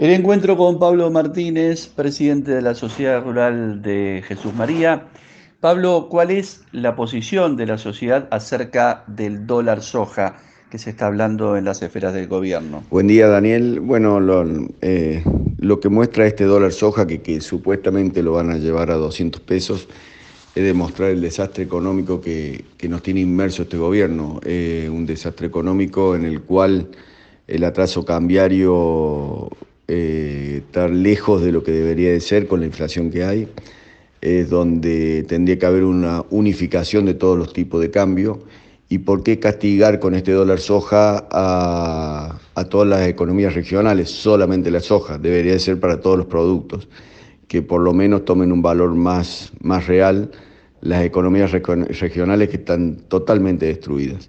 El encuentro con Pablo Martínez, presidente de la Sociedad Rural de Jesús María. Pablo, ¿cuál es la posición de la sociedad acerca del dólar soja que se está hablando en las esferas del gobierno? Buen día, Daniel. Bueno, lo que muestra este dólar soja, que supuestamente lo van a llevar a 200 pesos, es demostrar el desastre económico que nos tiene inmerso este gobierno. Un desastre económico en el cual el atraso cambiario está lejos de lo que debería de ser con la inflación que hay. Es donde tendría que haber una unificación de todos los tipos de cambio. ¿Y por qué castigar con este dólar soja a todas las economías regionales? Solamente la soja, debería ser para todos los productos, que por lo menos tomen un valor más real las economías regionales que están totalmente destruidas.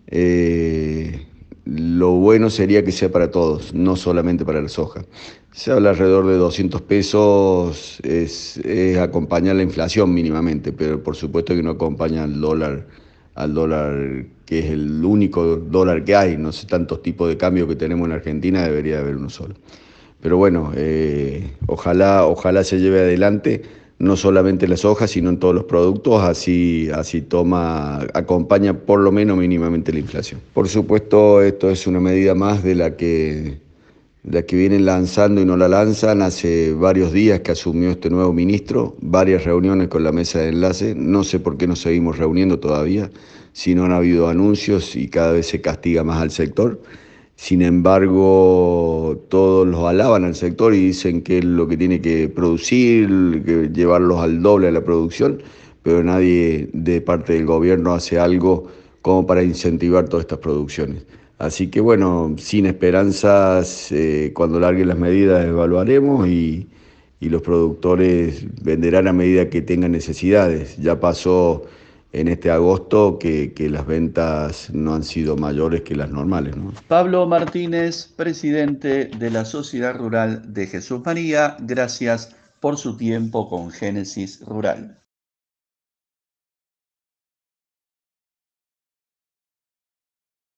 Lo bueno sería que sea para todos, no solamente para la soja. Se habla alrededor de 200 pesos, es acompañar la inflación mínimamente, pero por supuesto que no acompaña al dólar que es el único dólar que hay. No sé tantos tipos de cambio que tenemos en Argentina, debería haber uno solo. Pero bueno, ojalá se lleve adelante, no solamente las hojas, sino en todos los productos, así acompaña por lo menos mínimamente la inflación. Por supuesto, esto es una medida más de la que vienen lanzando y no la lanzan. Hace varios días que asumió este nuevo ministro, varias reuniones con la mesa de enlace. No sé por qué nos seguimos reuniendo todavía, si no han habido anuncios y cada vez se castiga más al sector. Sin embargo, todos los alaban al sector y dicen que es lo que tiene que producir, que llevarlos al doble de la producción, pero nadie de parte del gobierno hace algo como para incentivar todas estas producciones. Así que bueno, sin esperanzas, cuando larguen las medidas evaluaremos y los productores venderán a medida que tengan necesidades. Ya pasó en este agosto que las ventas no han sido mayores que las normales, ¿no? Pablo Martínez, presidente de la Sociedad Rural de Jesús María, gracias por su tiempo con Génesis Rural.